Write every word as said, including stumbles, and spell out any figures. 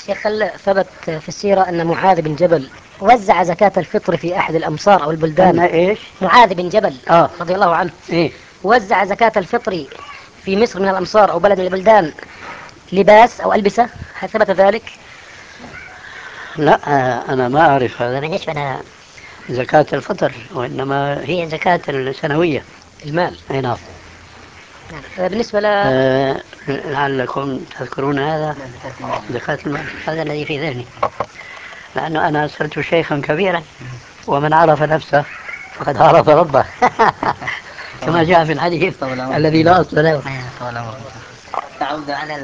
شيخ، هل ثبت في السيرة أن معاذ بن جبل وزع زكاة الفطر في أحد الأمصار أو البلدان؟ أن إيش؟ معاذ بن جبل آه. رضي الله عنه إيه؟ وزع زكاة الفطر في مصر من الأمصار أو بلد من البلدان لباس أو ألبسة، هل ثبت ذلك؟ لا، آه، أنا ما أعرف هذا. بالنسبة ل- زكاة الفطر، وإنما هي زكاة السنوية. المال. أي نعم. نعم. بالنسبة ل آه، لعلكم تذكرون هذا. زكاة المال هذا الذي في ذهني، لأنه أنا صرت شيخا كبيرا، ومن عرف نفسه فقد عرف ربه. كما جاء في الحديث الذي لا أصل له. تعود على